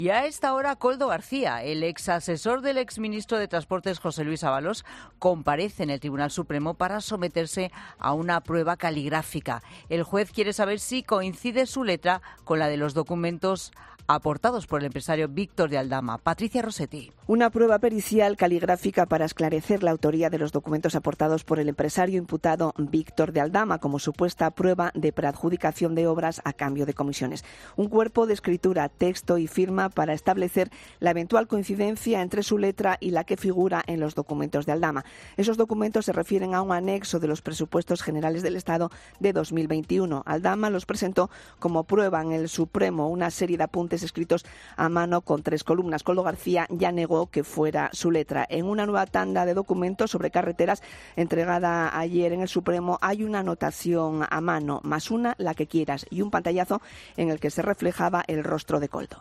Y a esta hora, Koldo García, el ex asesor del exministro de Transportes José Luis Ábalos, comparece en el Tribunal Supremo para someterse a una prueba caligráfica. El juez quiere saber si coincide su letra con la de los documentos aportados por el empresario Víctor de Aldama. Patricia Rossetti. Una prueba pericial caligráfica para esclarecer la autoría de los documentos aportados por el empresario imputado Víctor de Aldama como supuesta prueba de preadjudicación de obras a cambio de comisiones. Un cuerpo de escritura, texto y firma para establecer la eventual coincidencia entre su letra y la que figura en los documentos de Aldama. Esos documentos se refieren a un anexo de los presupuestos generales del Estado de 2021. Aldama los presentó como prueba en el Supremo, una serie de apuntes escritos a mano con 3 columnas. Koldo García ya negó que fuera su letra. En una nueva tanda de documentos sobre carreteras entregada ayer en el Supremo hay una anotación a mano, más una, la que quieras, y un pantallazo en el que se reflejaba el rostro de Koldo.